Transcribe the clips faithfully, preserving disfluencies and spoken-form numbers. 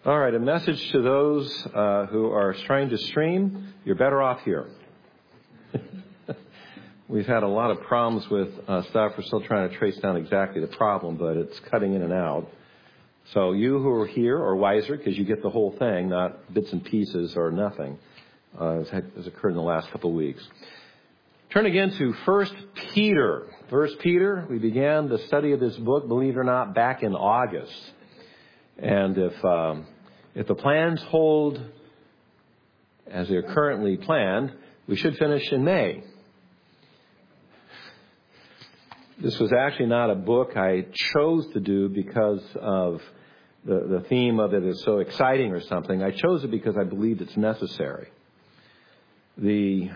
All right, a message to those uh, who are trying to stream. You're better off here. We've had a lot of problems with uh, stuff. We're still trying to trace down exactly the problem, but it's cutting in and out. So you who are here are wiser because you get the whole thing, not bits and pieces or nothing, uh, as has occurred in the last couple of weeks. Turn again to First Peter. First Peter, we began the study of this book, believe it or not, back in August. And if um, if the plans hold as they're currently planned, we should finish in May. This was actually not a book I chose to do because of the, the theme of it is so exciting or something. I chose it because I believed it's necessary. The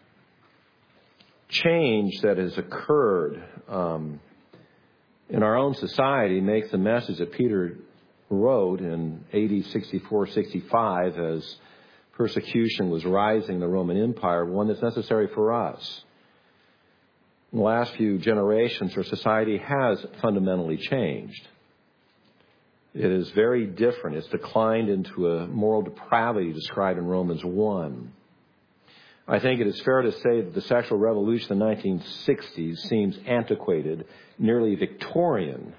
change that has occurred um, in our own society makes the message that Peter wrote in A D sixty-four sixty-five as persecution was rising in the Roman Empire, one that's necessary for us. In the last few generations, our society has fundamentally changed. It is very different. It's declined into a moral depravity described in Romans one. I think it is fair to say that the sexual revolution in the nineteen sixties seems antiquated, nearly Victorian,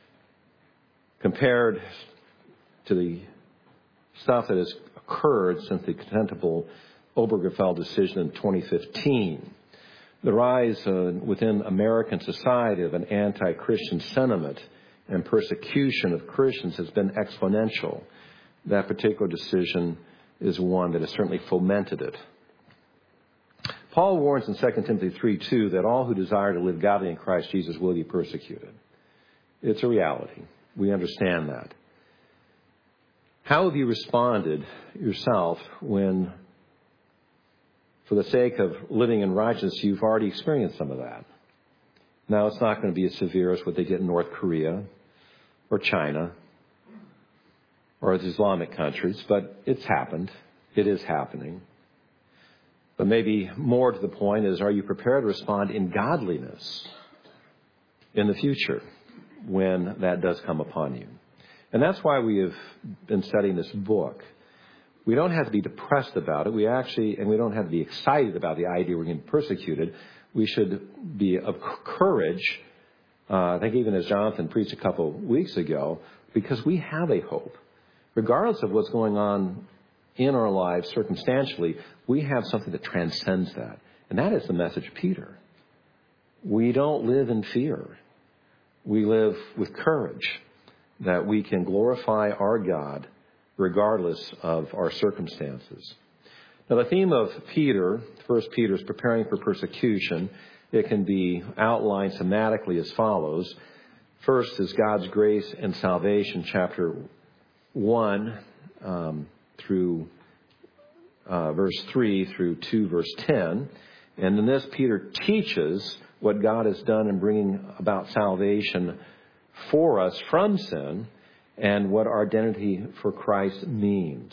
compared to the stuff that has occurred since the contemptible Obergefell decision in twenty fifteen. The rise uh, within American society of an anti-Christian sentiment and persecution of Christians has been exponential. That particular decision is one that has certainly fomented it. Paul warns in Second Timothy three two that all who desire to live godly in Christ Jesus will be persecuted. It's a reality. We understand that. How have you responded yourself when, for the sake of living in righteousness, you've already experienced some of that? Now, it's not going to be as severe as what they get in North Korea or China or the Islamic countries, but it's happened. It is happening. But maybe more to the point is, are you prepared to respond in godliness in the future when that does come upon you? And that's why we have been studying this book. We don't have to be depressed about it. We actually, and we don't have to be excited about the idea we're getting persecuted. We should be of courage. Uh, I think even as Jonathan preached a couple of weeks ago, because we have a hope. Regardless of what's going on in our lives circumstantially, we have something that transcends that. And that is the message of Peter. We don't live in fear. We live with courage that we can glorify our God regardless of our circumstances. Now, the theme of Peter, First Peter, is preparing for persecution. It can be outlined thematically as follows. First is God's grace and salvation, chapter one um, through uh, verse three through two, verse ten. And in this, Peter teaches what God has done in bringing about salvation for us from sin and what our identity for Christ means.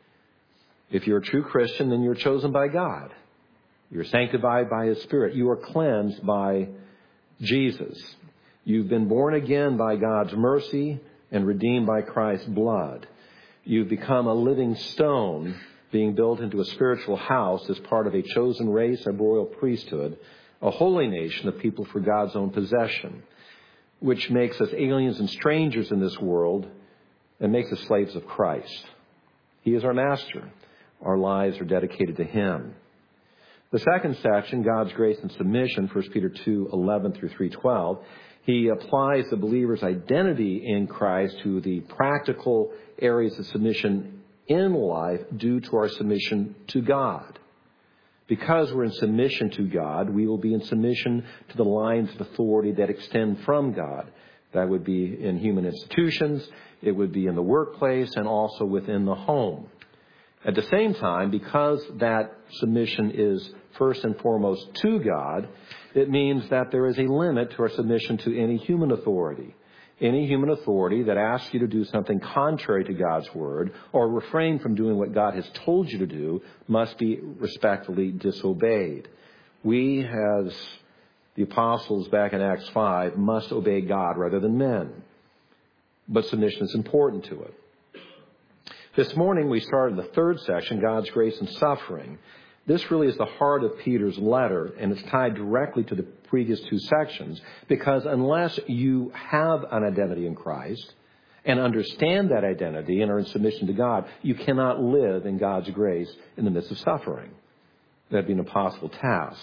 If you're a true Christian, then you're chosen by God. You're sanctified by His Spirit. You are cleansed by Jesus. You've been born again by God's mercy and redeemed by Christ's blood. You've become a living stone being built into a spiritual house as part of a chosen race, a royal priesthood, a holy nation of people for God's own possession, which makes us aliens and strangers in this world and makes us slaves of Christ. He is our master. Our lives are dedicated to Him. The second section, God's grace and submission, First Peter two eleven through three twelve, he applies the believer's identity in Christ to the practical areas of submission in life due to our submission to God. Because we're in submission to God, we will be in submission to the lines of authority that extend from God. That would be in human institutions, it would be in the workplace, and also within the home. At the same time, because that submission is first and foremost to God, it means that there is a limit to our submission to any human authority. Any human authority that asks you to do something contrary to God's word or refrain from doing what God has told you to do must be respectfully disobeyed. We, as the apostles back in Acts five, must obey God rather than men. But submission is important to it. This morning we started the third section, God's grace and suffering. This really is the heart of Peter's letter, and it's tied directly to the previous two sections, because unless you have an identity in Christ and understand that identity and are in submission to God, you cannot live in God's grace in the midst of suffering. That'd be an impossible task.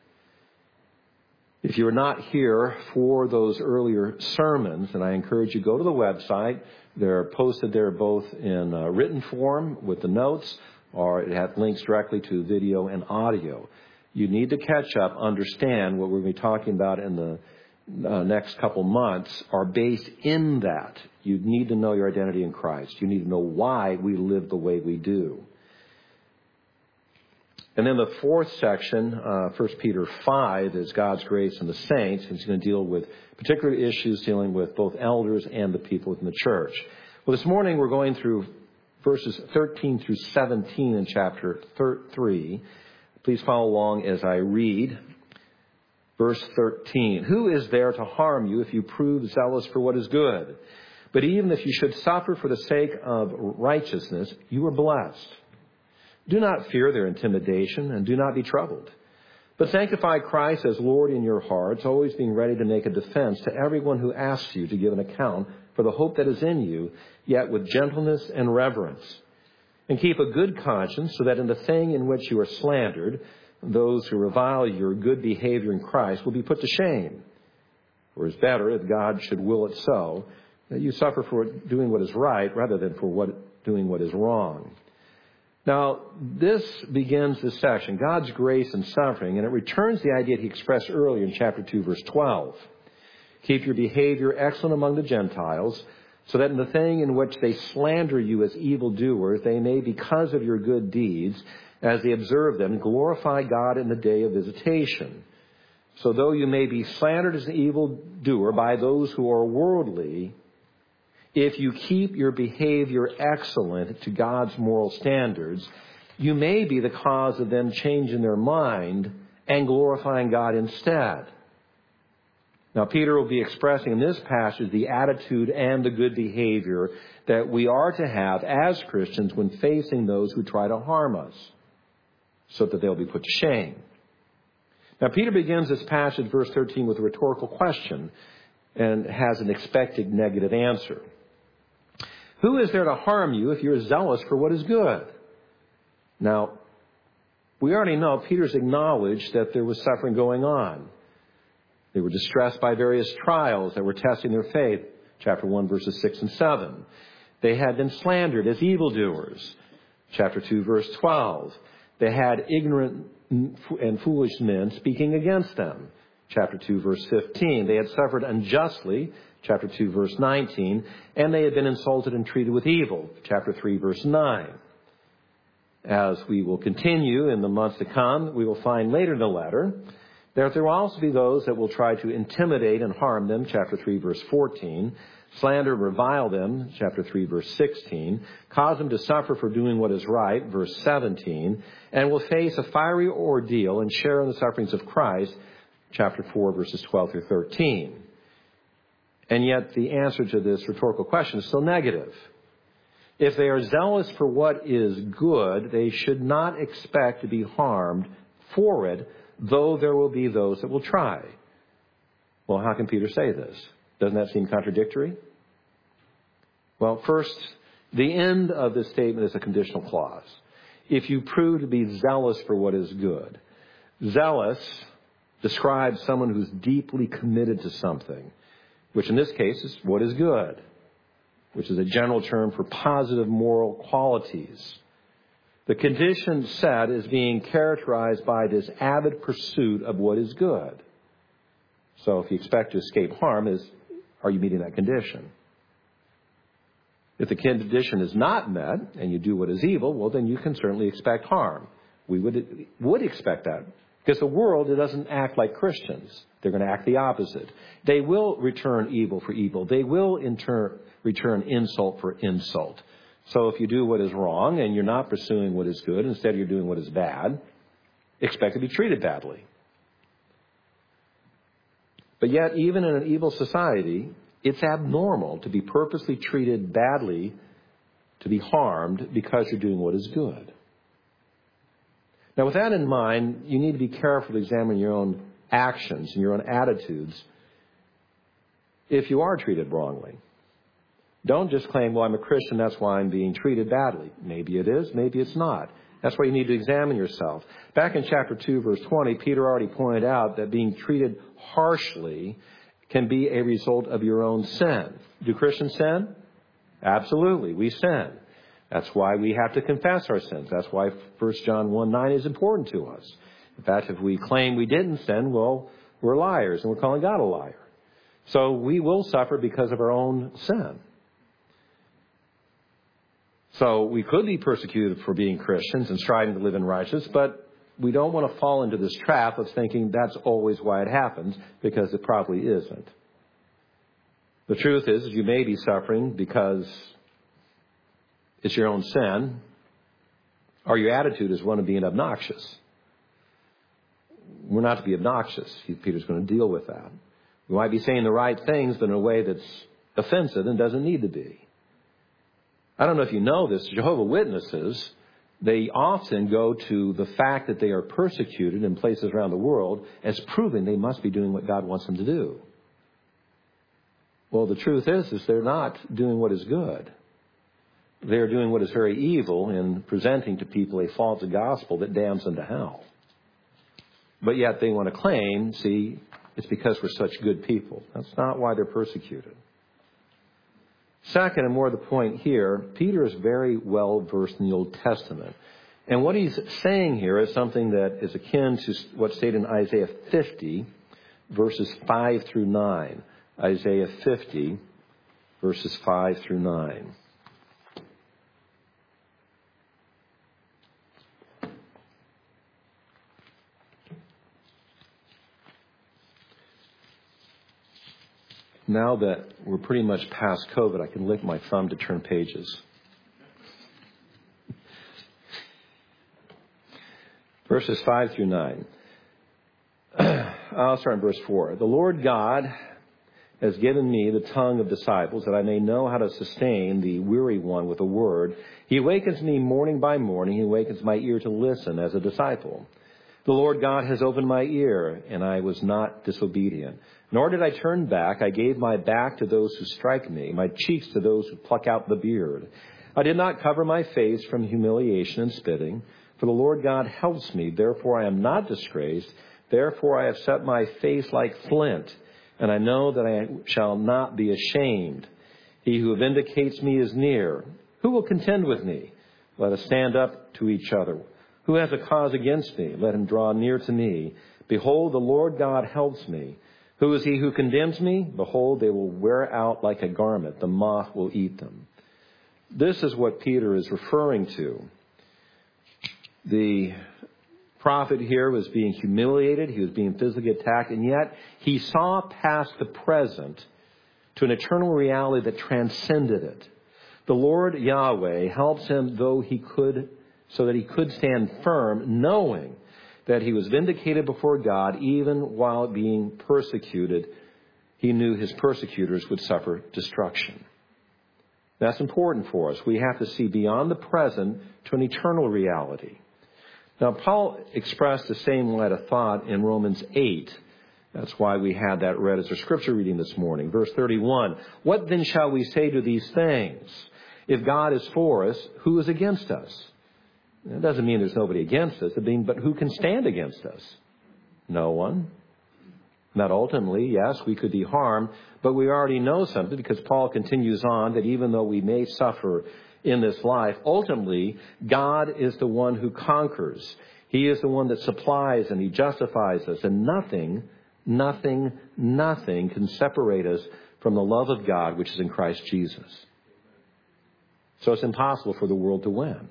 If you're not here for those earlier sermons, then I encourage you to go to the website. They're posted there both in uh, written form with the notes, or it has links directly to video and audio. You need to catch up, understand what we're going to be talking about in the uh, next couple months are based in that. You need to know your identity in Christ. You need to know why we live the way we do. And then the fourth section, uh, First Peter five, is God's grace and the saints. And he's going to deal with particular issues dealing with both elders and the people within the church. Well, this morning we're going through verses thirteen through seventeen in chapter three. Please follow along as I read. Verse thirteen. Who is there to harm you if you prove zealous for what is good? But even if you should suffer for the sake of righteousness, you are blessed. Do not fear their intimidation, and do not be troubled. But sanctify Christ as Lord in your hearts, always being ready to make a defense to everyone who asks you to give an account for the hope that is in you, yet with gentleness and reverence. And keep a good conscience, so that in the thing in which you are slandered, those who revile your good behavior in Christ will be put to shame. For it is better, if God should will it so, that you suffer for doing what is right rather than for what, doing what is wrong. Now, this begins this section, God's grace and suffering, and it returns the idea he expressed earlier in chapter two, verse twelve. Keep your behavior excellent among the Gentiles, so that in the thing in which they slander you as evildoers, they may, because of your good deeds, as they observe them, glorify God in the day of visitation. So though you may be slandered as an evildoer by those who are worldly, if you keep your behavior excellent to God's moral standards, you may be the cause of them changing their mind and glorifying God instead. Now, Peter will be expressing in this passage the attitude and the good behavior that we are to have as Christians when facing those who try to harm us, so that they'll be put to shame. Now, Peter begins this passage, verse thirteen, with a rhetorical question and has an expected negative answer. Who is there to harm you if you're zealous for what is good? Now, we already know Peter's acknowledged that there was suffering going on. They were distressed by various trials that were testing their faith, chapter one, verses six and seven. They had been slandered as evildoers, chapter two, verse twelve. They had ignorant and foolish men speaking against them, chapter two, verse fifteen. They had suffered unjustly, chapter two, verse nineteen, and they had been insulted and treated with evil, chapter three, verse nine. As we will continue in the months to come, we will find later in the letter that there will also be those that will try to intimidate and harm them, chapter three, verse fourteen, slander and revile them, chapter three, verse sixteen, cause them to suffer for doing what is right, verse seventeen, and will face a fiery ordeal and share in the sufferings of Christ, chapter four, verses twelve through thirteen. And yet the answer to this rhetorical question is still negative. If they are zealous for what is good, they should not expect to be harmed for it, though there will be those that will try. Well, how can Peter say this? Doesn't that seem contradictory? Well, first, the end of this statement is a conditional clause. If you prove to be zealous for what is good. Zealous describes someone who's deeply committed to something, which in this case is what is good, which is a general term for positive moral qualities. The condition set is being characterized by this avid pursuit of what is good. So if you expect to escape harm, is are you meeting that condition? If the condition is not met and you do what is evil, well, then you can certainly expect harm. We would would expect that. Because the world, it doesn't act like Christians. They're going to act the opposite. They will return evil for evil. They will in turn return insult for insult. So if you do what is wrong and you're not pursuing what is good, instead you're doing what is bad, expect to be treated badly. But yet, even in an evil society, it's abnormal to be purposely treated badly to be harmed because you're doing what is good. Now, with that in mind, you need to be careful to examine your own actions and your own attitudes if you are treated wrongly. Don't just claim, well, I'm a Christian, that's why I'm being treated badly. Maybe it is, maybe it's not. That's why you need to examine yourself. Back in chapter two, verse twenty, Peter already pointed out that being treated harshly can be a result of your own sin. Do Christians sin? Absolutely, we sin. That's why we have to confess our sins. That's why First John one nine is important to us. In fact, if we claim we didn't sin, well, we're liars, and we're calling God a liar. So we will suffer because of our own sin. So we could be persecuted for being Christians and striving to live in righteousness, but we don't want to fall into this trap of thinking that's always why it happens, because it probably isn't. The truth is, is you may be suffering because it's your own sin, or your attitude is one of being obnoxious. We're not to be obnoxious. Peter's going to deal with that. We might be saying the right things, but in a way that's offensive and doesn't need to be. I don't know if you know this, Jehovah's Witnesses, they often go to the fact that they are persecuted in places around the world as proving they must be doing what God wants them to do. Well, the truth is, is they're not doing what is good. They're doing what is very evil in presenting to people a false gospel that damns them to hell. But yet they want to claim, see, it's because we're such good people. That's not why they're persecuted. Second, and more the point here, Peter is very well versed in the Old Testament. And what he's saying here is something that is akin to what's stated in Isaiah fifty, verses five through nine. Isaiah fifty, verses five through nine. Now that we're pretty much past COVID, I can lick my thumb to turn pages. Verses five through nine. I'll start in verse four. The Lord God has given me the tongue of disciples that I may know how to sustain the weary one with a word. He awakens me morning by morning. He awakens my ear to listen as a disciple. The Lord God has opened my ear, and I was not disobedient. Nor did I turn back. I gave my back to those who strike me, my cheeks to those who pluck out the beard. I did not cover my face from humiliation and spitting, for the Lord God helps me. Therefore I am not disgraced. Therefore I have set my face like flint, and I know that I shall not be ashamed. He who vindicates me is near. Who will contend with me? Let us stand up to each other. Who has a cause against me? Let him draw near to me. Behold, the Lord God helps me. Who is he who condemns me? Behold, they will wear out like a garment. The moth will eat them. This is what Peter is referring to. The prophet here was being humiliated. He was being physically attacked. And yet he saw past the present to an eternal reality that transcended it. The Lord Yahweh helps him though he could, so that he could stand firm, knowing that he was vindicated before God even while being persecuted. He knew his persecutors would suffer destruction. That's important for us. We have to see beyond the present to an eternal reality. Now, Paul expressed the same line of thought in Romans eight. That's why we had that read as a scripture reading this morning. Verse thirty-one, what then shall we say to these things? If God is for us, who is against us? It doesn't mean there's nobody against us, but who can stand against us? No one. Not ultimately, yes, we could be harmed, but we already know something because Paul continues on that even though we may suffer in this life, ultimately, God is the one who conquers. He is the one that supplies and he justifies us, and nothing, nothing, nothing can separate us from the love of God, which is in Christ Jesus. So it's impossible for the world to win.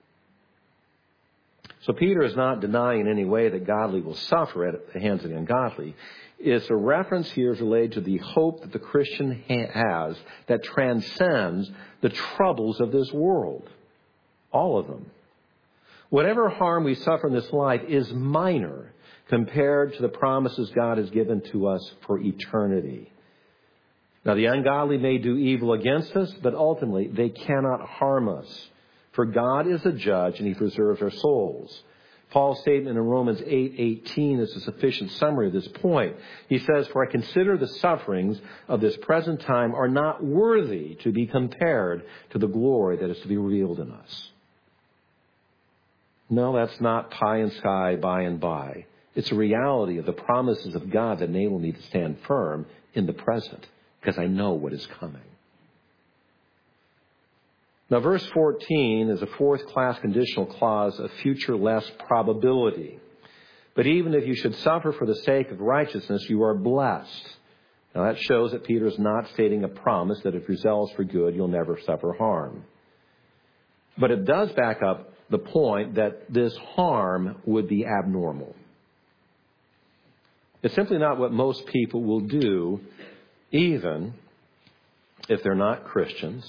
So Peter is not denying in any way that godly will suffer at the hands of the ungodly. It's a reference here is related to the hope that the Christian ha- has that transcends the troubles of this world. All of them. Whatever harm we suffer in this life is minor compared to the promises God has given to us for eternity. Now, the ungodly may do evil against us, but ultimately they cannot harm us. For God is a judge, and he preserves our souls. Paul's statement in Romans eight eighteen is a sufficient summary of this point. He says, "For I consider the sufferings of this present time are not worthy to be compared to the glory that is to be revealed in us." No, that's not pie in sky by and by. It's a reality of the promises of God that enable me to stand firm in the present, because I know what is coming. Now, verse fourteen is a fourth-class conditional clause of future less probability. But even if you should suffer for the sake of righteousness, you are blessed. Now, that shows that Peter is not stating a promise that if you're zealous for good, you'll never suffer harm. But it does back up the point that this harm would be abnormal. It's simply not what most people will do, even if they're not Christians.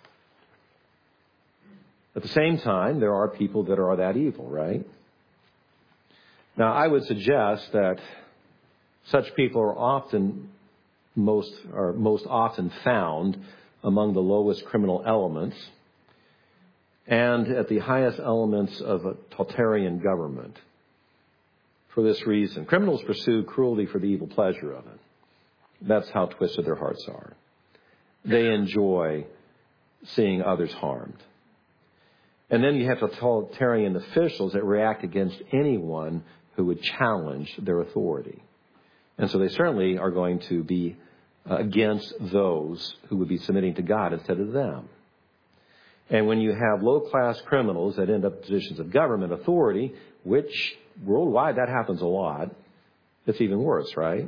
At the same time, there are people that are that evil, right? Now, I would suggest that such people are often most are most often found among the lowest criminal elements and at the highest elements of a totalitarian government. For this reason, criminals pursue cruelty for the evil pleasure of it. That's how twisted their hearts are. They enjoy seeing others harmed. And then you have totalitarian officials that react against anyone who would challenge their authority. And so they certainly are going to be against those who would be submitting to God instead of them. And when you have low-class criminals that end up in positions of government authority, which worldwide that happens a lot, it's even worse, right?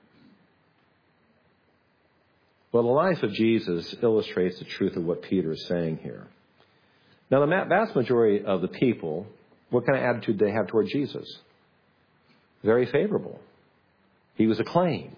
Well, the life of Jesus illustrates the truth of what Peter is saying here. Now, the vast majority of the people, what kind of attitude did they have toward Jesus? Very favorable. He was acclaimed.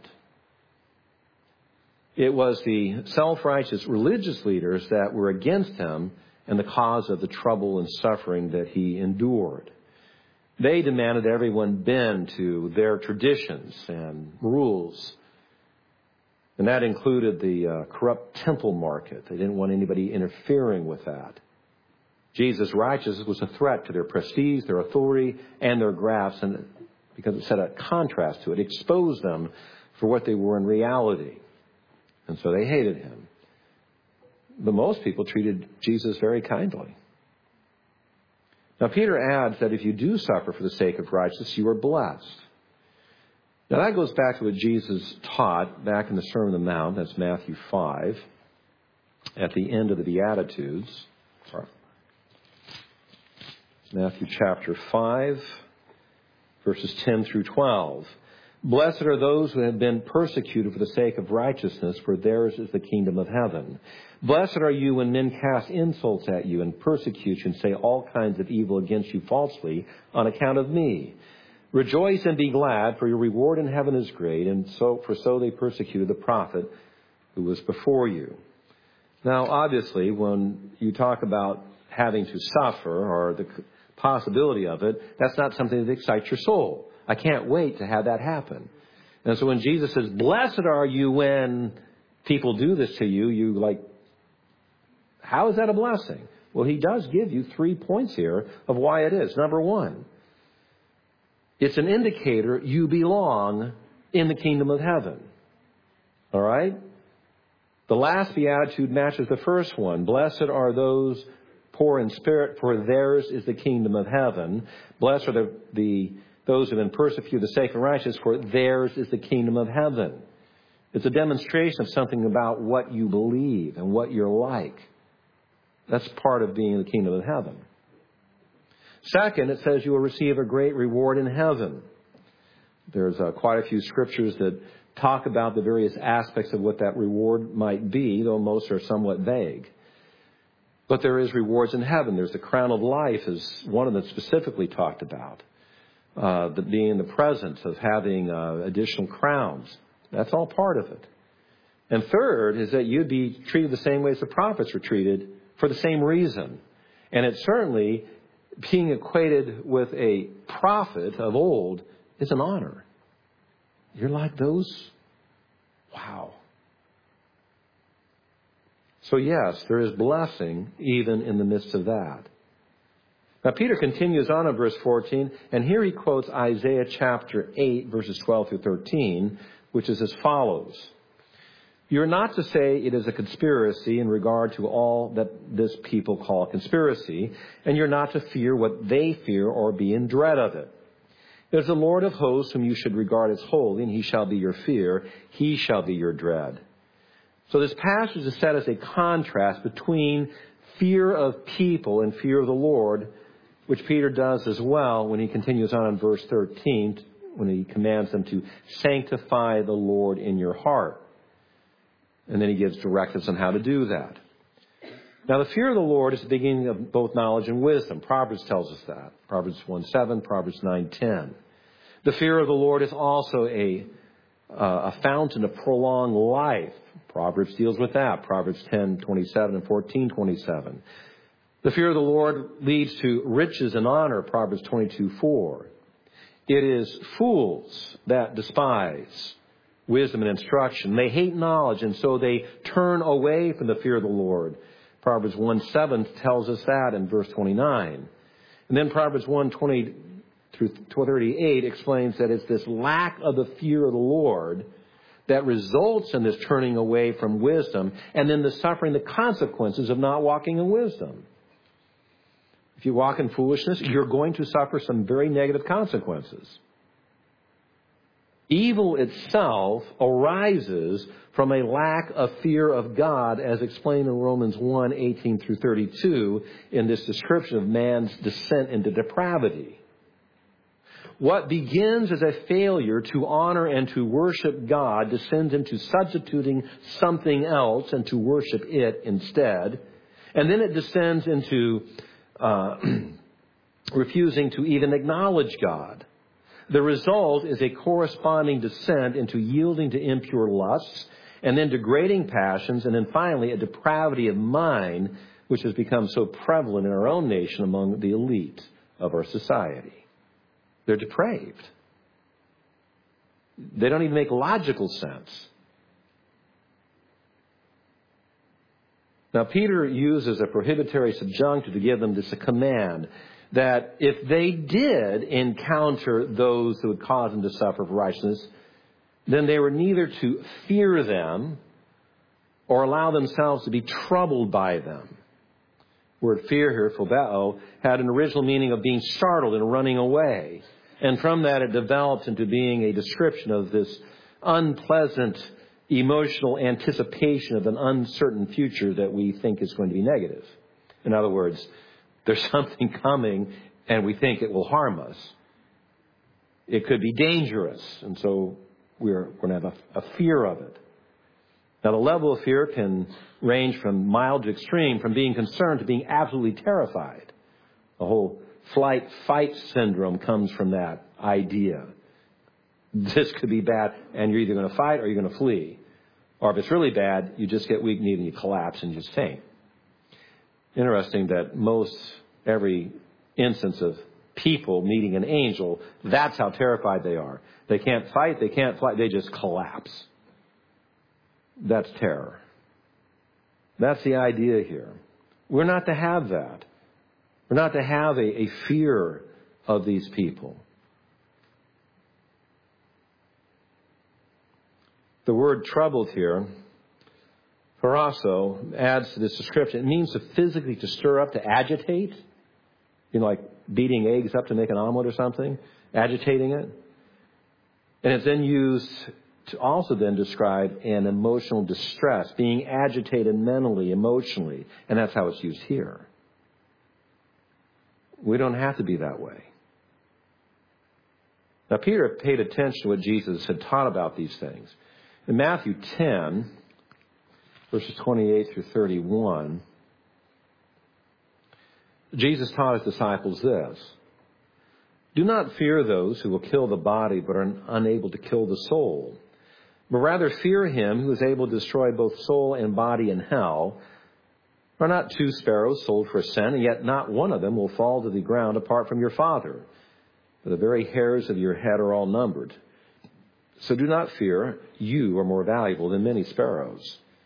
It was the self-righteous religious leaders that were against him and the cause of the trouble and suffering that he endured. They demanded everyone bend to their traditions and rules. And that included the uh, corrupt temple market. They didn't want anybody interfering with that. Jesus' righteousness was a threat to their prestige, their authority, and their grasp, and because it set a contrast to it, exposed them for what they were in reality. And so they hated him. But most people treated Jesus very kindly. Now, Peter adds that if you do suffer for the sake of righteousness, you are blessed. Now, that goes back to what Jesus taught back in the Sermon on the Mount. That's Matthew five, at the end of the Beatitudes. Matthew chapter five, verses ten through twelve. Blessed are those who have been persecuted for the sake of righteousness, for theirs is the kingdom of heaven. Blessed are you when men cast insults at you and persecute you and say all kinds of evil against you falsely on account of me. Rejoice and be glad, for your reward in heaven is great, and so for so they persecuted the prophet who was before you. Now, obviously, when you talk about having to suffer or the possibility of it, that's not something that excites your soul. I can't wait to have that happen. And so when Jesus says, blessed are you when people do this to you, you like, how is that a blessing? Well, he does give you three points here of why it is. Number one, it's an indicator you belong in the kingdom of heaven. All right? The last beatitude matches the first one. Blessed are those poor in spirit, for theirs is the kingdom of heaven. Blessed are the, the those who have been persecuted for the sake of righteousness, for theirs is the kingdom of heaven. It's a demonstration of something about what you believe and what you're like. That's part of being in the kingdom of heaven. Second, it says you will receive a great reward in heaven. There's uh, quite a few scriptures that talk about the various aspects of what that reward might be, though most are somewhat vague. But there is rewards in heaven. There's the crown of life is one of them specifically talked about. Uh, the, being in the presence of having uh, additional crowns. That's all part of it. And third is that you'd be treated the same way as the prophets were treated for the same reason. And it's certainly being equated with a prophet of old is an honor. You're like those? Wow. So yes, there is blessing even in the midst of that. Now Peter continues on in verse fourteen, and here he quotes Isaiah chapter eight, verses twelve through thirteen, which is as follows. You're not to say it is a conspiracy in regard to all that this people call conspiracy, and you're not to fear what they fear or be in dread of it. It is the Lord of hosts whom you should regard as holy, and he shall be your fear. He shall be your dread. So this passage is set as a contrast between fear of people and fear of the Lord, which Peter does as well when he continues on in verse thirteen, when he commands them to sanctify the Lord in your heart. And then he gives directives on how to do that. Now, the fear of the Lord is the beginning of both knowledge and wisdom. Proverbs tells us that. Proverbs one seven, Proverbs nine ten. The fear of the Lord is also a, uh, a fountain of prolonged life. Proverbs deals with that. Proverbs ten twenty-seven and fourteen twenty-seven. The fear of the Lord leads to riches and honor. Proverbs twenty-two four. It is fools that despise wisdom and instruction. They hate knowledge, and so they turn away from the fear of the Lord. Proverbs one seven tells us that in verse twenty-nine. And then Proverbs one twenty through thirty-eight explains that it's this lack of the fear of the Lord that results in this turning away from wisdom and then the suffering the consequences of not walking in wisdom. If you walk in foolishness, you're going to suffer some very negative consequences. Evil itself arises from a lack of fear of God, as explained in Romans one eighteen through thirty-two, in this description of man's descent into depravity. What begins as a failure to honor and to worship God descends into substituting something else and to worship it instead. And then it descends into uh, refusing to even acknowledge God. The result is a corresponding descent into yielding to impure lusts, and then degrading passions, and then finally a depravity of mind, which has become so prevalent in our own nation among the elite of our society. They're depraved. They don't even make logical sense. Now, Peter uses a prohibitory subjunctive to give them this a command that if they did encounter those who would cause them to suffer for righteousness, then they were neither to fear them or allow themselves to be troubled by them. The word fear here, phobeo, had an original meaning of being startled and running away. And from that it developed into being a description of this unpleasant emotional anticipation of an uncertain future that we think is going to be negative. In other words, there's something coming and we think it will harm us. It could be dangerous, and so we're going to have a, a fear of it. Now, the level of fear can range from mild to extreme, from being concerned to being absolutely terrified. The whole flight-fight syndrome comes from that idea. This could be bad, and you're either going to fight or you're going to flee. Or if it's really bad, you just get weak-kneed and you collapse and you just faint. Interesting that most every instance of people meeting an angel, that's how terrified they are. They can't fight, they can't fly, they just collapse. That's terror. That's the idea here. We're not to have that. We're not to have a, a fear of these people. The word troubled here, parasso, adds to this description. It means to physically to stir up, to agitate. You know, like beating eggs up to make an omelet or something, agitating it. And it's then used to also then describe an emotional distress, being agitated mentally, emotionally. And that's how it's used here. We don't have to be that way. Now, Peter paid attention to what Jesus had taught about these things. In Matthew ten, verses twenty-eight through thirty-one, Jesus taught his disciples this: do not fear those who will kill the body but are unable to kill the soul, but rather fear him who is able to destroy both soul and body in hell. Are not two sparrows sold for a cent, and yet not one of them will fall to the ground apart from your Father? For the very hairs of your head are all numbered. So do not fear, you are more valuable than many sparrows.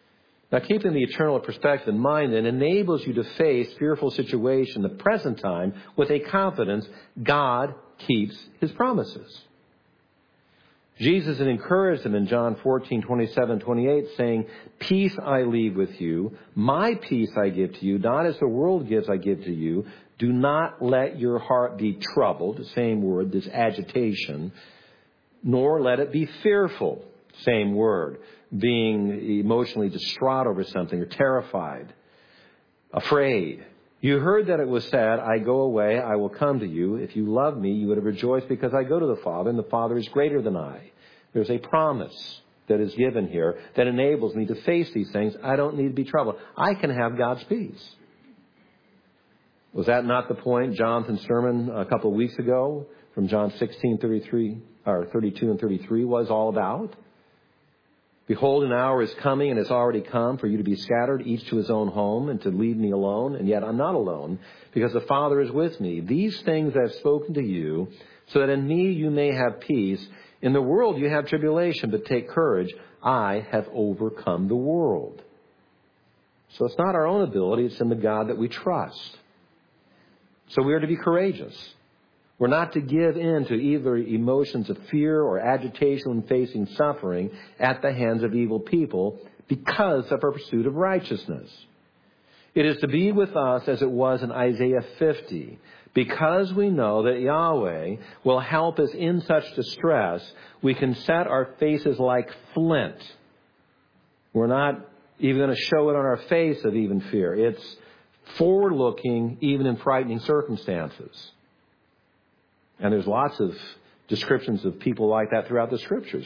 Now, keeping the eternal perspective in mind then enables you to face fearful situations in the present time with a confidence God keeps His promises. Jesus encouraged them in John fourteen, twenty-seven, twenty-eight, saying, "Peace I leave with you, my peace I give to you, not as the world gives I give to you. Do not let your heart be troubled," the same word, this agitation, "nor let it be fearful," same word, being emotionally distraught over something or terrified, afraid. "You heard that it was said, 'I go away, I will come to you.' If you love me, you would have rejoiced because I go to the Father, and the Father is greater than I." There's a promise that is given here that enables me to face these things. I don't need to be troubled. I can have God's peace. Was that not the point Jonathan's sermon a couple of weeks ago from John sixteen, thirty-three, or thirty-two and thirty-three was all about? "Behold, an hour is coming and has already come for you to be scattered, each to his own home, and to leave me alone. And yet I'm not alone, because the Father is with me. These things I have spoken to you, so that in me you may have peace. In the world you have tribulation, but take courage. I have overcome the world." So it's not our own ability, it's in the God that we trust. So we are to be courageous. We're not to give in to either emotions of fear or agitation when facing suffering at the hands of evil people because of our pursuit of righteousness. It is to be with us as it was in Isaiah fifty. Because we know that Yahweh will help us in such distress, we can set our faces like flint. We're not even going to show it on our face of even fear. It's forward-looking, even in frightening circumstances. And there's lots of descriptions of people like that throughout the Scriptures.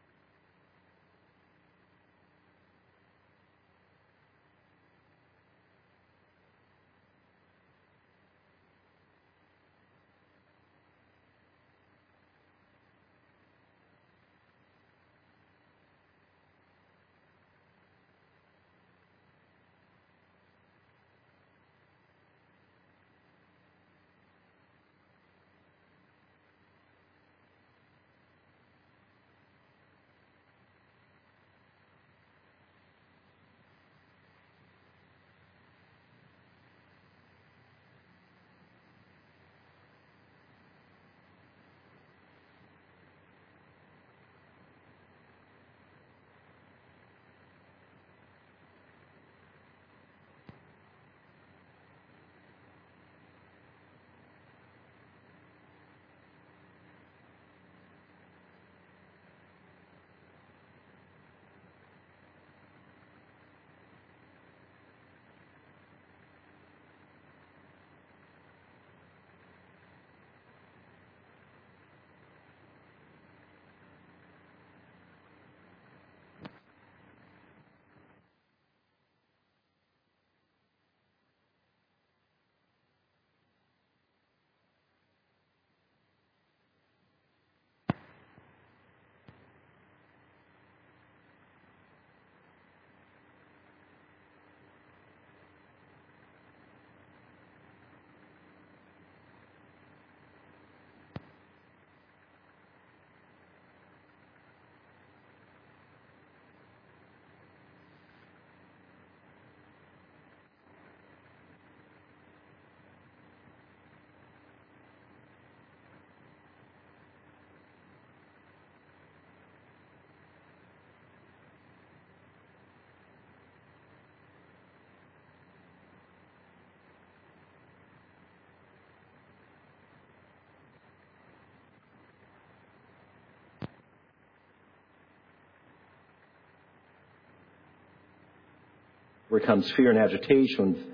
Where comes fear and agitation,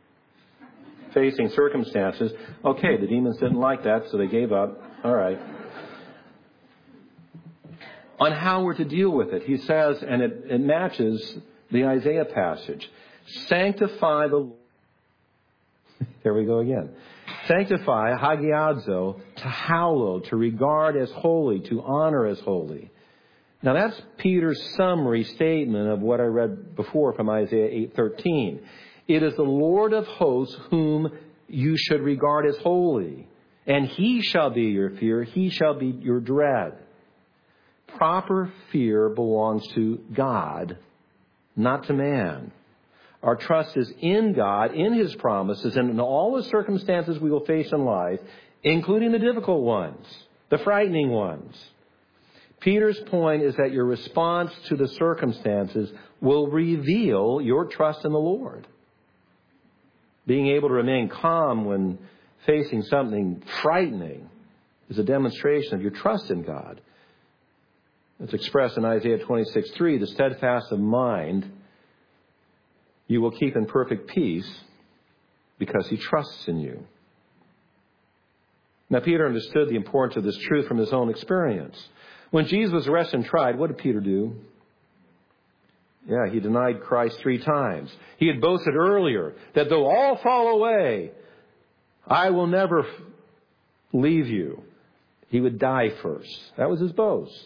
facing circumstances. Okay, the demons didn't like that, so they gave up. All right. On how we're to deal with it, he says, and it, it matches the Isaiah passage, sanctify the Lord. There we go again. Sanctify, hagiadzo, to hallow, to regard as holy, to honor as holy. Now that's Peter's summary statement of what I read before from Isaiah eight thirteen. It is the Lord of hosts whom you should regard as holy, and he shall be your fear, he shall be your dread. Proper fear belongs to God not to man. Our trust is in God, in His promises, and in all the circumstances we will face in life, including the difficult ones, the frightening ones. Peter's point is that your response to the circumstances will reveal your trust in the Lord. Being able to remain calm when facing something frightening is a demonstration of your trust in God. It's expressed in Isaiah twenty-six three, the steadfast of mind you will keep in perfect peace because he trusts in you. Now, Peter understood the importance of this truth from his own experience. When Jesus was arrested and tried, what did Peter do? Yeah, he denied Christ three times. He had boasted earlier that though all fall away, I will never leave you. He would die first. That was his boast.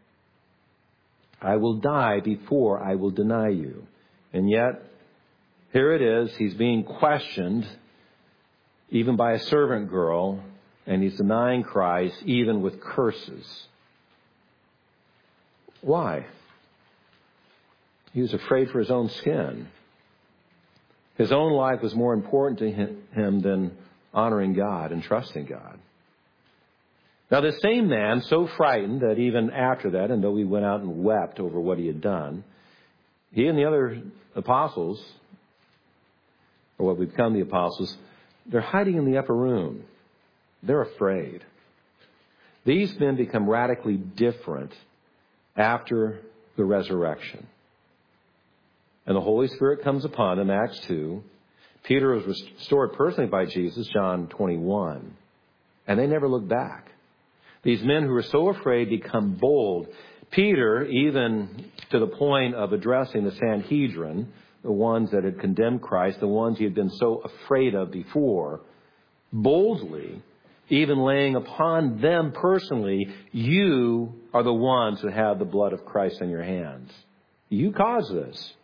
I will die before I will deny you. And yet, here it is. He's being questioned even by a servant girl, and he's denying Christ even with curses. Why? He was afraid for his own skin. His own life was more important to him than honoring God and trusting God. Now, this same man, so frightened that even after that, and though he went out and wept over what he had done, he and the other apostles, or what would become the apostles, they're hiding in the upper room. They're afraid. These men become radically different after the resurrection. And the Holy Spirit comes upon them, Acts two. Peter was restored personally by Jesus, John twenty-one. And they never looked back. These men who were so afraid become bold. Peter, even to the point of addressing the Sanhedrin, the ones that had condemned Christ, the ones he had been so afraid of before, boldly, even laying upon them personally, you are the ones who have the blood of Christ on your hands. You caused this.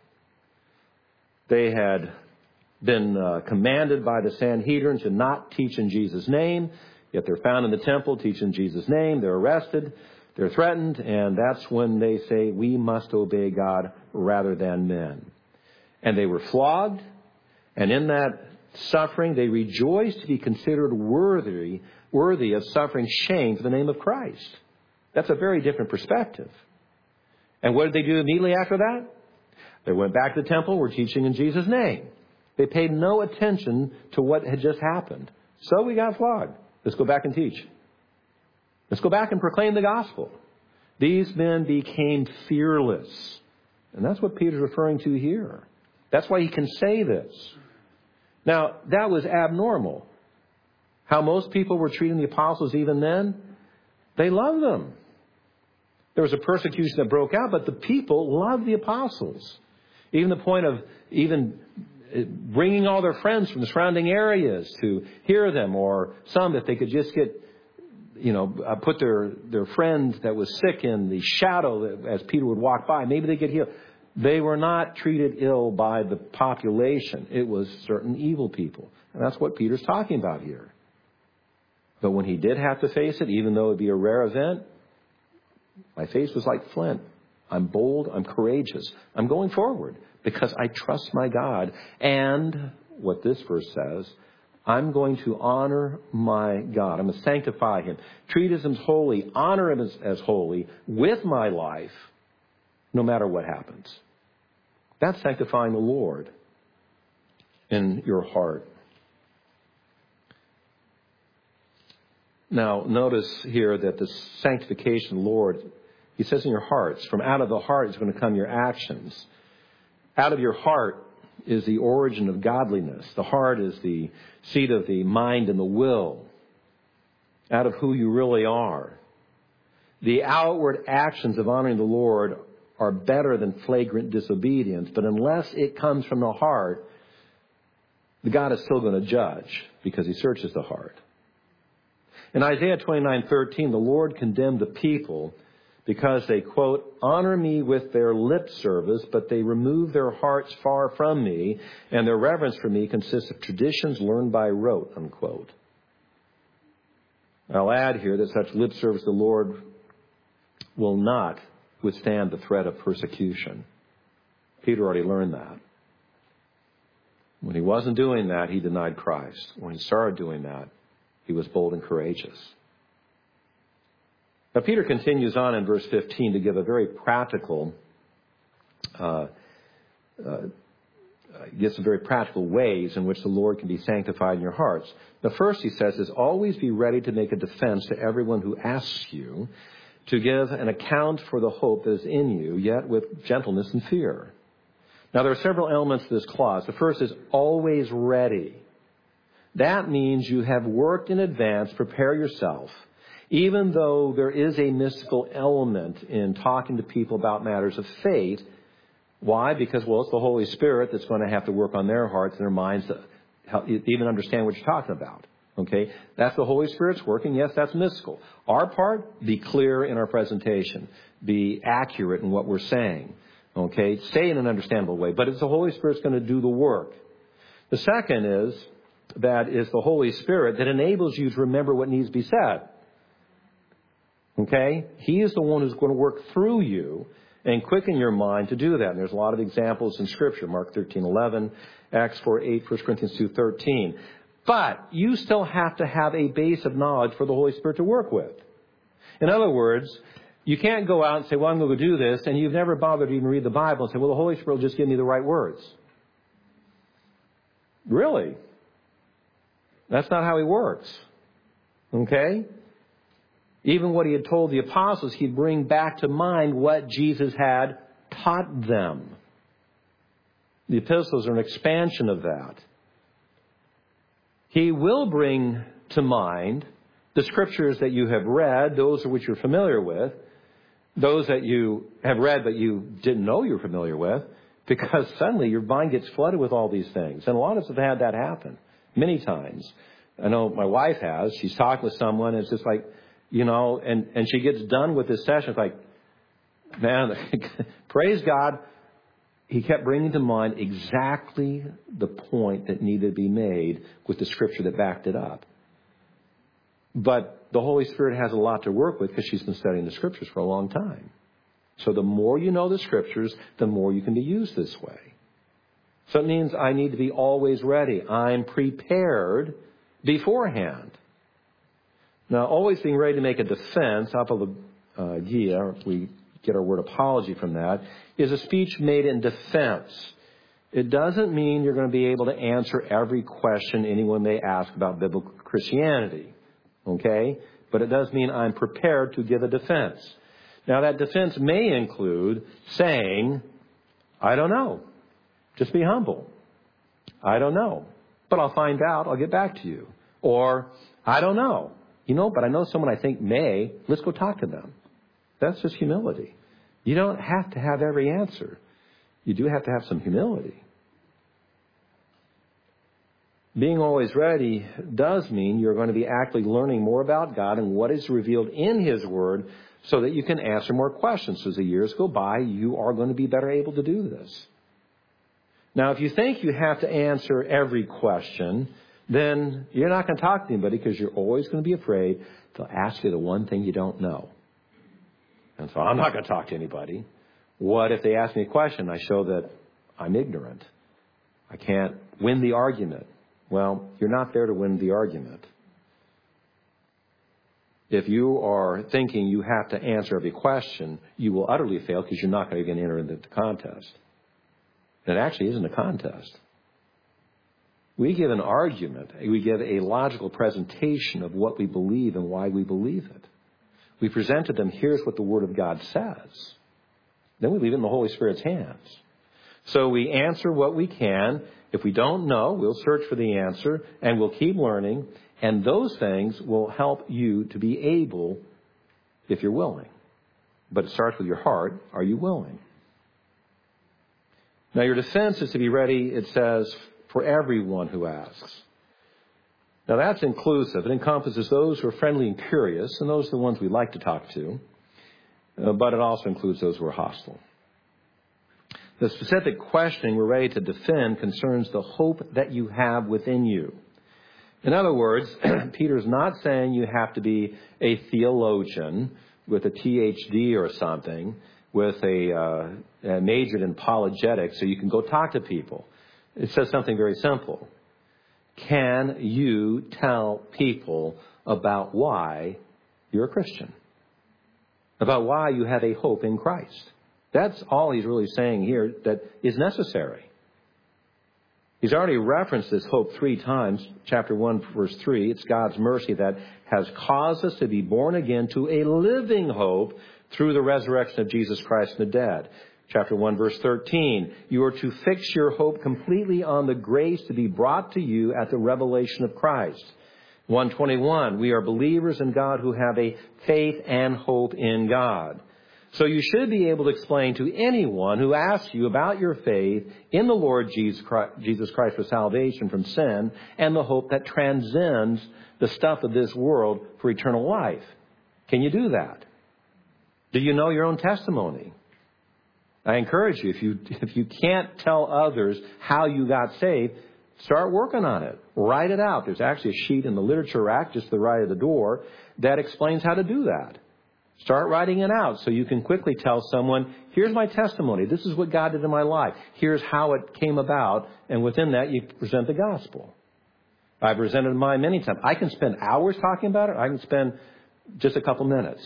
They had been uh, commanded by the Sanhedrin to not teach in Jesus' name, yet they're found in the temple teaching Jesus' name. They're arrested. They're threatened. And that's when they say, we must obey God rather than men. And they were flogged. And in that suffering, they rejoiced to be considered worthy, worthy of suffering shame for the name of Christ. That's a very different perspective. And what did they do immediately after that? They went back to the temple, were teaching in Jesus' name. They paid no attention to what had just happened. So we got flogged. Let's go back and teach. Let's go back and proclaim the gospel. These men became fearless. And that's what Peter's referring to here. That's why he can say this. Now, that was abnormal. How most people were treating the apostles even then, they loved them. There was a persecution that broke out, but the people loved the apostles. Even the point of even bringing all their friends from the surrounding areas to hear them, or some that they could just get, you know, uh, put their, their friend that was sick in the shadow as Peter would walk by. Maybe they get healed. They were not treated ill by the population. It was certain evil people. And that's what Peter's talking about here. But when he did have to face it, even though it would be a rare event, my face was like flint. I'm bold. I'm courageous. I'm going forward because I trust my God. And what this verse says, I'm going to honor my God. I'm going to sanctify him. Treat him as holy. Honor him as, as holy with my life, no matter what happens. That's sanctifying the Lord in your heart. Now, notice here that the sanctification of the Lord, he says in your hearts. From out of the heart is going to come your actions. Out of your heart is the origin of godliness. The heart is the seat of the mind and the will. Out of who you really are. The outward actions of honoring the Lord are better than flagrant disobedience. But unless it comes from the heart, the God is still going to judge because he searches the heart. In Isaiah twenty-nine thirteen, the Lord condemned the people because they, quote, honor me with their lip service, but they remove their hearts far from me, and their reverence for me consists of traditions learned by rote, unquote. I'll add here that such lip service to the Lord will not withstand the threat of persecution. Peter already learned that. When he wasn't doing that, he denied Christ. When he started doing that, he was bold and courageous. Now, Peter continues on in verse fifteen to give a very practical, uh, uh, gives some very practical ways in which the Lord can be sanctified in your hearts. The first, he says, is always be ready to make a defense to everyone who asks you to give an account for the hope that is in you, yet with gentleness and fear. Now, there are several elements to this clause. The first is always ready. That means you have worked in advance, prepare yourself. Even though there is a mystical element in talking to people about matters of faith. Why? Because, well, it's the Holy Spirit that's going to have to work on their hearts and their minds to help even understand what you're talking about. Okay? That's the Holy Spirit's working. Yes, that's mystical. Our part, be clear in our presentation. Be accurate in what we're saying. Okay? Say in an understandable way. But it's the Holy Spirit's going to do the work. The second is that it's the Holy Spirit that enables you to remember what needs to be said. Okay? He is the one who's going to work through you and quicken your mind to do that. And there's a lot of examples in Scripture. Mark thirteen eleven, Acts four eight, First Corinthians two thirteen. But you still have to have a base of knowledge for the Holy Spirit to work with. In other words, you can't go out and say, well, I'm going to do this, and you've never bothered to even read the Bible and say, well, the Holy Spirit will just give me the right words. Really? That's not how he works. Okay? Even what he had told the apostles, he'd bring back to mind what Jesus had taught them. The epistles are an expansion of that. He will bring to mind the scriptures that you have read, those of which you're familiar with, those that you have read but you didn't know you're familiar with, because suddenly your mind gets flooded with all these things. And a lot of us have had that happen many times. I know my wife has. She's talking with someone, and it's just like, you know, and, and she gets done with this session. It's like, man, praise God. He kept bringing to mind exactly the point that needed to be made with the scripture that backed it up. But the Holy Spirit has a lot to work with because she's been studying the scriptures for a long time. So the more you know the scriptures, the more you can be used this way. So it means I need to be always ready. I'm prepared beforehand. Now, always being ready to make a defense, apologia, if we get our word apology from that, is a speech made in defense. It doesn't mean you're going to be able to answer every question anyone may ask about biblical Christianity. Okay? But it does mean I'm prepared to give a defense. Now, that defense may include saying, I don't know. Just be humble. I don't know. But I'll find out. I'll get back to you. Or, I don't know. You know, but I know someone I think may. Let's go talk to them. That's just humility. You don't have to have every answer. You do have to have some humility. Being always ready does mean you're going to be actually learning more about God and what is revealed in His Word so that you can answer more questions. As the years go by, you are going to be better able to do this. Now, if you think you have to answer every question, then you're not going to talk to anybody because you're always going to be afraid they'll ask you the one thing you don't know. And so I'm not going to talk to anybody. What if they ask me a question and I show that I'm ignorant? I can't win the argument. Well, you're not there to win the argument. If you are thinking you have to answer every question, you will utterly fail because you're not going to enter into the contest. And it actually isn't a contest. We give an argument. We give a logical presentation of what we believe and why we believe it. We present to them, here's what the Word of God says. Then we leave it in the Holy Spirit's hands. So we answer what we can. If we don't know, we'll search for the answer, and we'll keep learning. And those things will help you to be able, if you're willing. But it starts with your heart. Are you willing? Now, your defense is to be ready, it says, for everyone who asks. Now, that's inclusive. It encompasses those who are friendly and curious, and those are the ones we like to talk to. Uh, but it also includes those who are hostile. The specific questioning we're ready to defend concerns the hope that you have within you. In other words, Peter's not saying you have to be a theologian with a T H D or something with a, uh, a majored in apologetics so you can go talk to people. It says something very simple. Can you tell people about why you're a Christian? About why you have a hope in Christ? That's all he's really saying here that is necessary. He's already referenced this hope three times. Chapter one, verse three. It's God's mercy that has caused us to be born again to a living hope through the resurrection of Jesus Christ from the dead. Chapter one, verse thirteen. You are to fix your hope completely on the grace to be brought to you at the revelation of Christ. one twenty-one. We are believers in God who have a faith and hope in God. So you should be able to explain to anyone who asks you about your faith in the Lord Jesus Christ, Jesus Christ for salvation from sin and the hope that transcends the stuff of this world for eternal life. Can you do that? Do you know your own testimony? I encourage you, if you, if you can't tell others how you got saved, start working on it. Write it out. There's actually a sheet in the literature rack just to the right of the door that explains how to do that. Start writing it out so you can quickly tell someone, here's my testimony. This is what God did in my life. Here's how it came about. And within that, you present the gospel. I've presented mine many times. I can spend hours talking about it. I can spend just a couple minutes.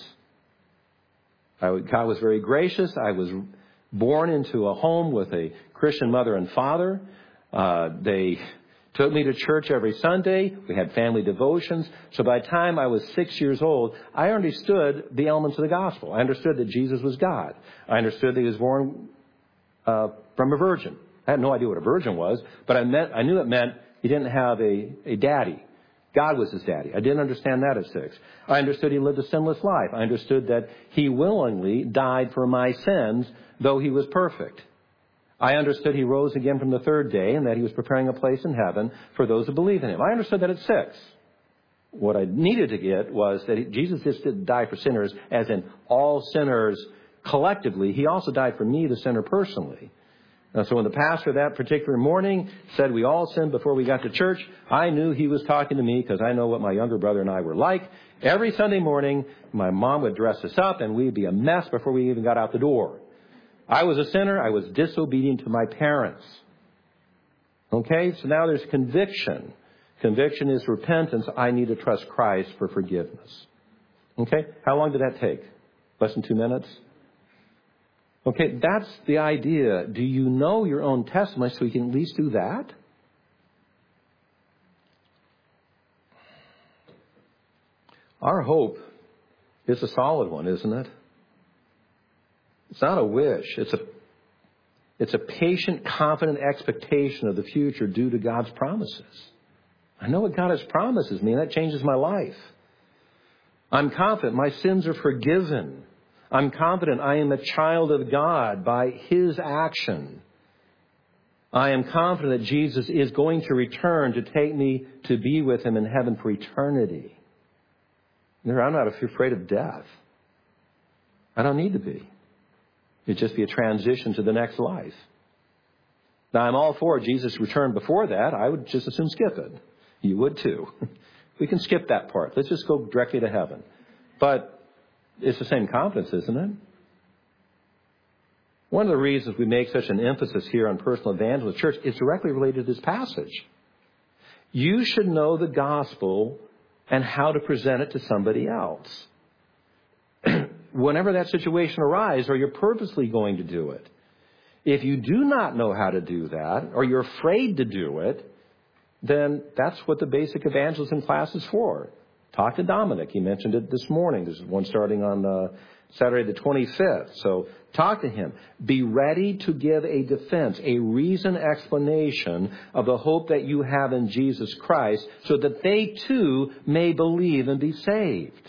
I, God was very gracious. I was born into a home with a Christian mother and father. Uh, they took me to church every Sunday. We had family devotions. So by the time I was six years old, I understood the elements of the gospel. I understood that Jesus was God. I understood that he was born uh, from a virgin. I had no idea what a virgin was, but I, meant, I knew it meant he didn't have a, a daddy. God was his daddy. I didn't understand that at six. I understood he lived a sinless life. I understood that he willingly died for my sins, though he was perfect. I understood he rose again from the third day and that he was preparing a place in heaven for those who believe in him. I understood that at six. What I needed to get was that he, Jesus just didn't die for sinners, as in all sinners collectively. He also died for me, the sinner, personally. And so when the pastor that particular morning said we all sinned before we got to church, I knew he was talking to me because I know what my younger brother and I were like. Every Sunday morning, my mom would dress us up and we'd be a mess before we even got out the door. I was a sinner. I was disobedient to my parents. Okay, so now there's conviction. Conviction is repentance. I need to trust Christ for forgiveness. Okay, how long did that take? Less than two minutes? Okay, that's the idea. Do you know your own testimony so you can at least do that? Our hope is a solid one, isn't it? It's not a wish. It's a, it's a patient, confident expectation of the future due to God's promises. I know what God has promises me, and that changes my life. I'm confident my sins are forgiven. I'm confident I am a child of God by his action. I am confident that Jesus is going to return to take me to be with him in heaven for eternity. I'm not afraid of death. I don't need to be. It'd just be a transition to the next life. Now, I'm all for Jesus' return before that. I would just as soon skip it. You would too. We can skip that part. Let's just go directly to heaven. But it's the same confidence, isn't it? One of the reasons we make such an emphasis here on personal evangelism church is directly related to this passage. You should know the gospel and how to present it to somebody else. Whenever that situation arises, or you're purposely going to do it. If you do not know how to do that, or you're afraid to do it, then that's what the basic evangelism class is for. Talk to Dominic. He mentioned it this morning. There's one starting on uh, Saturday the twenty-fifth. So talk to him. Be ready to give a defense, a reasoned explanation of the hope that you have in Jesus Christ so that they too may believe and be saved.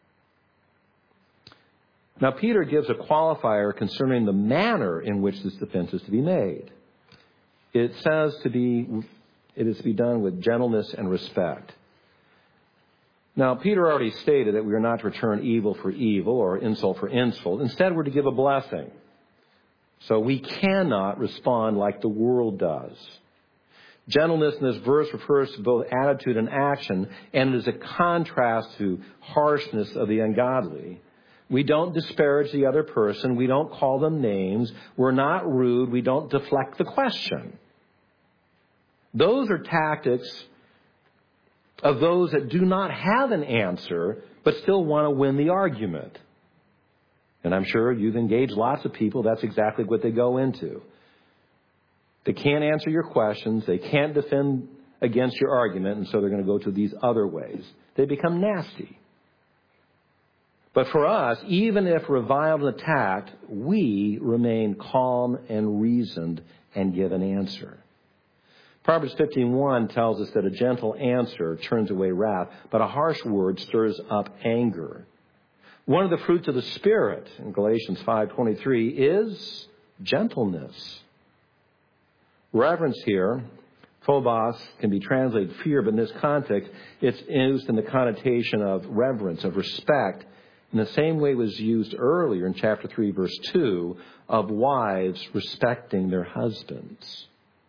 Now, Peter gives a qualifier concerning the manner in which this defense is to be made. It says to be, it is to be done with gentleness and respect. Now, Peter already stated that we are not to return evil for evil or insult for insult. Instead, we're to give a blessing. So we cannot respond like the world does. Gentleness in this verse refers to both attitude and action, and it is a contrast to harshness of the ungodly. We don't disparage the other person. We don't call them names. We're not rude. We don't deflect the question. Those are tactics of those that do not have an answer, but still want to win the argument. And I'm sure you've engaged lots of people. That's exactly what they go into. They can't answer your questions. They can't defend against your argument. And so they're going to go to these other ways. They become nasty. But for us, even if reviled and attacked, we remain calm and reasoned and give an answer. Proverbs fifteen one tells us that a gentle answer turns away wrath, but a harsh word stirs up anger. One of the fruits of the Spirit in Galatians five twenty-three is gentleness. Reverence here, phobos, can be translated fear, but in this context, it's used in the connotation of reverence, of respect, in the same way it was used earlier in chapter three, verse two, of wives respecting their husbands.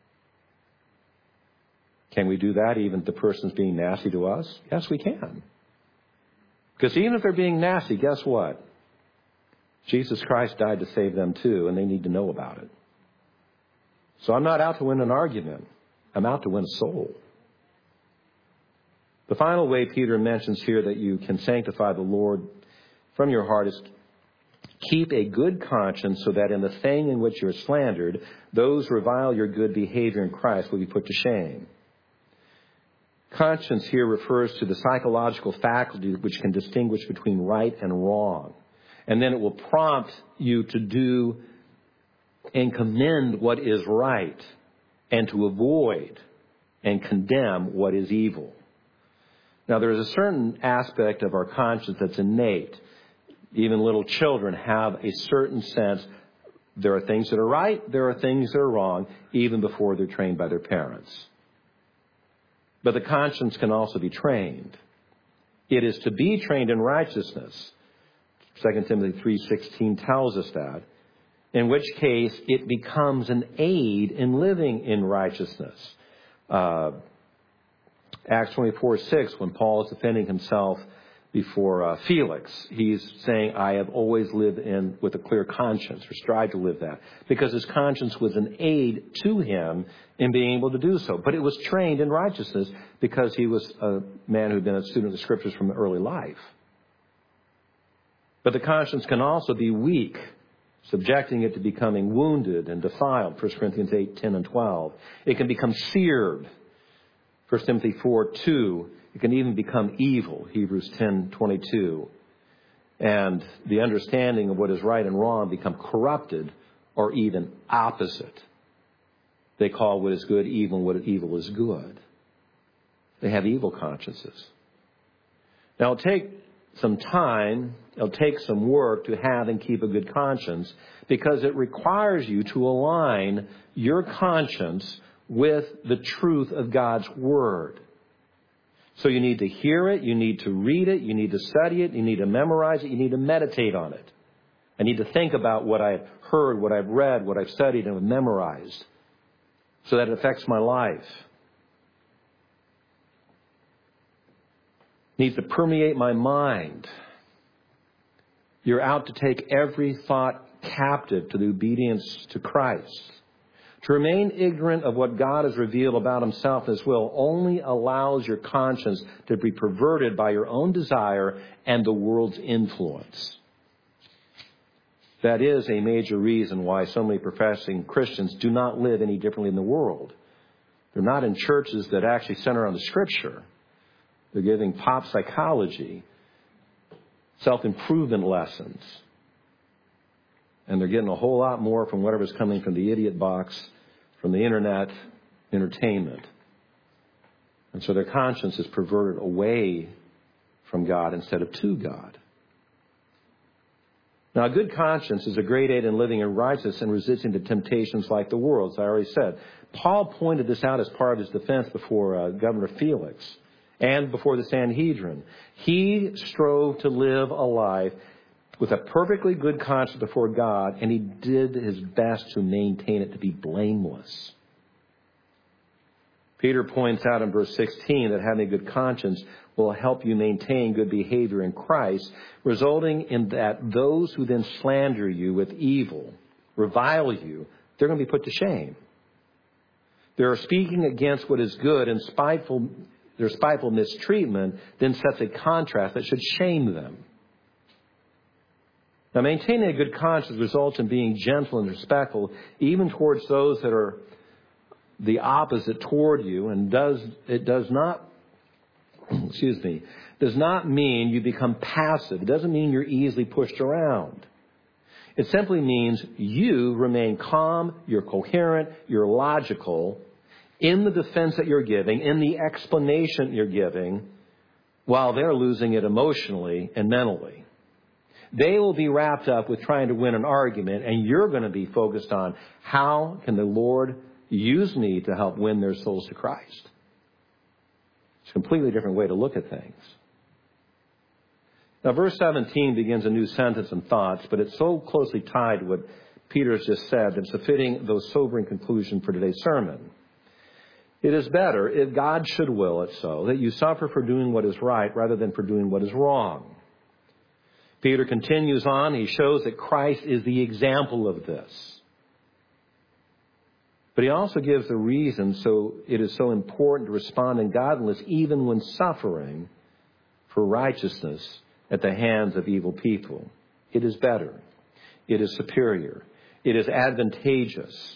Can we do that even if the person's being nasty to us? Yes, we can. Because even if they're being nasty, guess what? Jesus Christ died to save them too, and they need to know about it. So I'm not out to win an argument. I'm out to win a soul. The final way Peter mentions here that you can sanctify the Lord from your heart is keep a good conscience so that in the thing in which you're slandered, those who revile your good behavior in Christ will be put to shame. Conscience here refers to the psychological faculty which can distinguish between right and wrong. And then it will prompt you to do and commend what is right and to avoid and condemn what is evil. Now, there is a certain aspect of our conscience that's innate. Even little children have a certain sense. There are things that are right, there are things that are wrong, even before they're trained by their parents. But the conscience can also be trained. It is to be trained in righteousness. Second Timothy three sixteen tells us that. In which case, it becomes an aid in living in righteousness. Uh, Acts twenty-four six, when Paul is defending himself before uh, Felix, he's saying, I have always lived in with a clear conscience, or strive to live that, because his conscience was an aid to him in being able to do so. But it was trained in righteousness because he was a man who had been a student of the Scriptures from early life. But the conscience can also be weak, subjecting it to becoming wounded and defiled, First Corinthians eight, ten, and twelve. It can become seared, First Timothy four, two. It can even become evil, Hebrews ten, twenty-two. And the understanding of what is right and wrong become corrupted or even opposite. They call what is good evil and what is evil is good. They have evil consciences. Now, it'll take some time, it'll take some work to have and keep a good conscience because it requires you to align your conscience with the truth of God's Word. So you need to hear it, you need to read it, you need to study it, you need to memorize it, you need to meditate on it. I need to think about what I've heard, what I've read, what I've studied and memorized so that it affects my life. It needs to permeate my mind. You're out to take every thought captive to the obedience to Christ. To remain ignorant of what God has revealed about himself and his will only allows your conscience to be perverted by your own desire and the world's influence. That is a major reason why so many professing Christians do not live any differently in the world. They're not in churches that actually center on the Scripture. They're giving pop psychology, self-improvement lessons. And they're getting a whole lot more from whatever's coming from the idiot box, from the internet, entertainment. And so their conscience is perverted away from God instead of to God. Now, a good conscience is a great aid in living in righteousness and resisting the temptations like the world, as I already said. Paul pointed this out as part of his defense before uh, Governor Felix and before the Sanhedrin. He strove to live a life with a perfectly good conscience before God, and he did his best to maintain it to be blameless. Peter points out in verse sixteen that having a good conscience will help you maintain good behavior in Christ, resulting in that those who then slander you with evil, revile you, they're going to be put to shame. They're speaking against what is good, and spiteful, their spiteful mistreatment then sets a contrast that should shame them. Now, maintaining a good conscience results in being gentle and respectful, even towards those that are the opposite toward you, and does it does not, excuse me, does not mean you become passive. It doesn't mean you're easily pushed around. It simply means you remain calm, you're coherent, you're logical in the defense that you're giving, in the explanation you're giving, while they're losing it emotionally and mentally. They will be wrapped up with trying to win an argument, and you're going to be focused on how can the Lord use me to help win their souls to Christ. It's a completely different way to look at things. Now, verse seventeen begins a new sentence and thoughts, but it's so closely tied to what Peter has just said that it's a fitting, though sobering conclusion for today's sermon. It is better, if God should will it so, that you suffer for doing what is right rather than for doing what is wrong. Peter continues on. He shows that Christ is the example of this. But he also gives the reason so it is so important to respond in godliness even when suffering for righteousness at the hands of evil people. It is better. It is superior. It is advantageous.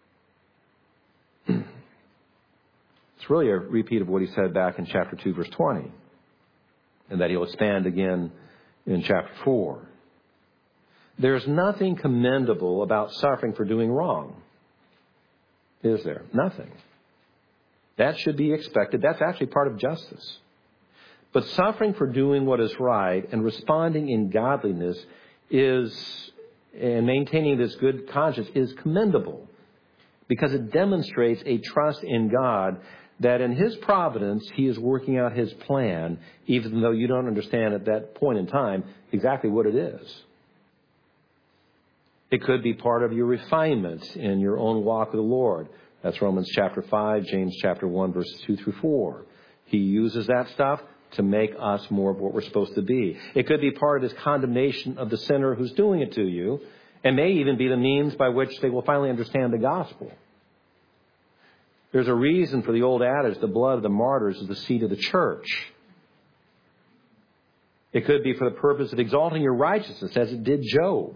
It's really a repeat of what he said back in chapter two, verse twenty, and that he'll expand again in chapter four. There's nothing commendable about suffering for doing wrong. Is there? Nothing. That should be expected. That's actually part of justice. But suffering for doing what is right and responding in godliness is, and maintaining this good conscience is commendable, because it demonstrates a trust in God that in His providence, He is working out His plan, even though you don't understand at that point in time exactly what it is. It could be part of your refinement in your own walk with the Lord. That's Romans chapter five, James chapter one, verses two through four. He uses that stuff to make us more of what we're supposed to be. It could be part of His condemnation of the sinner who's doing it to you, and may even be the means by which they will finally understand the gospel. There's a reason for the old adage, the blood of the martyrs is the seed of the church. It could be for the purpose of exalting your righteousness, as it did Job.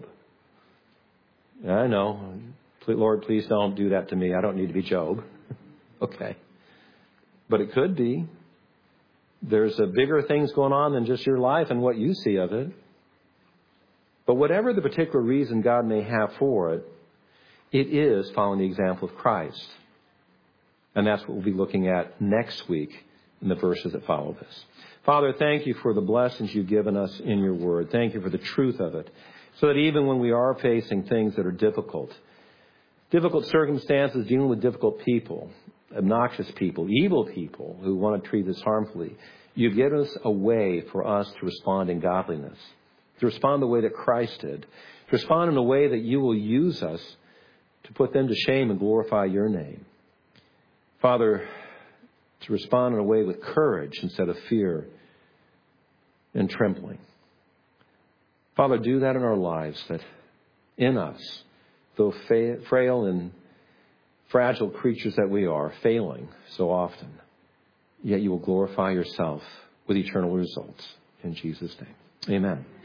I know. Lord, please don't do that to me. I don't need to be Job. Okay. But it could be. There's a bigger things going on than just your life and what you see of it. But whatever the particular reason God may have for it, it is following the example of Christ. And that's what we'll be looking at next week in the verses that follow this. Father, thank you for the blessings you've given us in your word. Thank you for the truth of it. So that even when we are facing things that are difficult, difficult circumstances, dealing with difficult people, obnoxious people, evil people who want to treat us harmfully, you've given us a way for us to respond in godliness, to respond the way that Christ did, to respond in a way that you will use us to put them to shame and glorify your name. Father, to respond in a way with courage instead of fear and trembling. Father, do that in our lives, that in us, though frail and fragile creatures that we are, failing so often, yet you will glorify yourself with eternal results. In Jesus' name, amen.